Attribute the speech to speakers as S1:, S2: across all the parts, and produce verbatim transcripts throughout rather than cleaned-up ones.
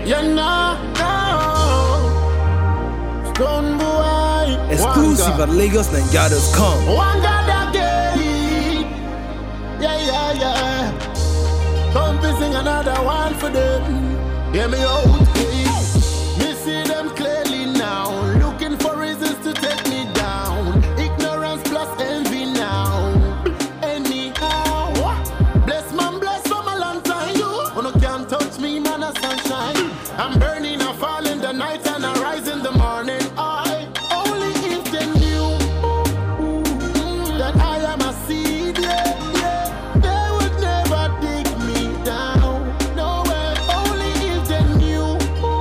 S1: You know, no. Stone boy.
S2: Exclusive at Lagos Nigeria dot com.
S1: One God again. Yeah, yeah, yeah. Come sing another one for them. Hear me out, please. Me see them clearly now. Looking for reasons to take me down. Ignorance plus envy now. Anyhow, bless man, bless for my long time. You wanna can't touch me, man, a sunshine. I'm burning, I fall in the night and I rise in the morning. I only if they knew that I am a seed. Yeah, yeah. They would never dig me down. No way. Only if they knew.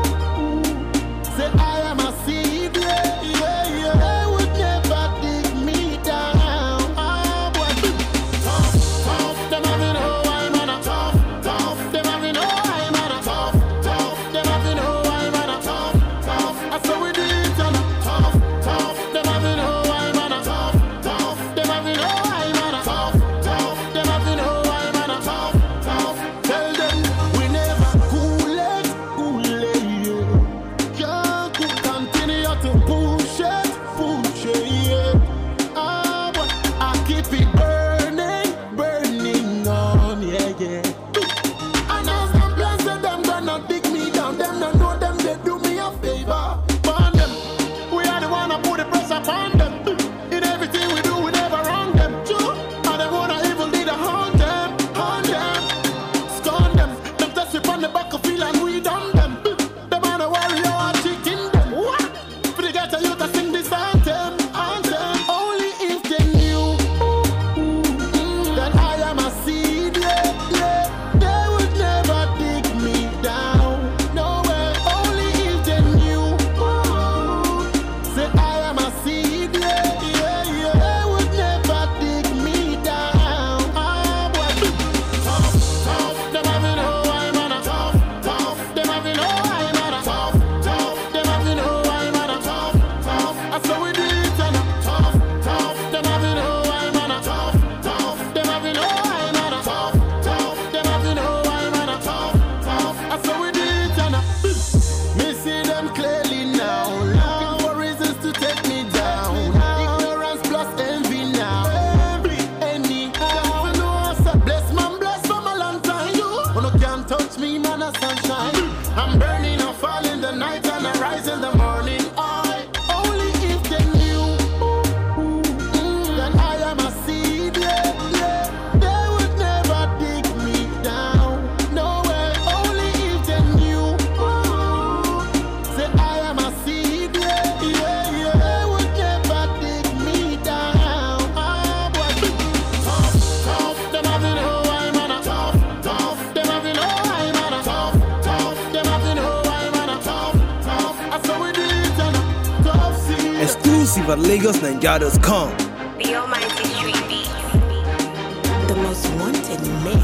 S1: Say I am a seed. Yeah, yeah, yeah. They would never dig me down. Ah, boy. Tough, tough. Them having know I'm on a tough, tough. Them having know I'm on a tough, tough. Them having know I'm on a tough, tough. I saw we do it on a tough, tough. Them having know I'm on a tough, tough. Them having know I'm on a tough, tough. Them having know I'm on a tough, tough. Tell them we never cool it, cool it, yeah. Can't could continue to push it, push it, yeah. Ah, but I keep it burning, burning on, yeah, yeah. And as I'm blessed, them gonna dig me down. Them don't know them, they do me a favor. Burn them. We are the one that put the pressure upon them. In everything we do, we never wrong them. True. And they wanna evil lead to haunt them, haunt them, scorn them. Them just slip on the back of feel and we done them. Them on the warrior are chicken them. What? For the ghetto youth to sing this anthem, anthem. Only if they knew that I am a seed, yeah, yeah. They would never dig me down. No way. Only if they knew. Say I am a seed, yeah, yeah, yeah. They would never dig me down. Ah, boy. Tough, tough. Them having know I'm on a tough, tough. Them having know I'm on a tough, tough. Them having know I'm on a tough, tough. I saw we do it on a tough, tough. Them having know I'm on a tough, tough. Them having know I'm on a tough, tough. Them having know I'm on a tough, tough. I saw we do it on a. Me see them clearly now. Looking for reasons to take me down. Ignorance plus envy now. Anyhow, bless man, bless for my long time. You wanna can't touch me, man, a sunshine. I'm burning, I fall in the night and I rise in the morning. I only if they knew that I am a seed. Yeah, yeah. They would never dig me down. No way. Only if they knew. Say I am a seed. Yeah, yeah, yeah. They would never dig me down. Ah, boy. Tough, tough. Them having know I'm on a tough, tough. Them having know I'm on a tough, tough. Them having know I'm on a tough, tough. I saw we do it on a tough seed.
S2: Exclusive at Lagos Nigeria dot com.
S3: The Almighty Street Beat.
S4: The most wanted mix.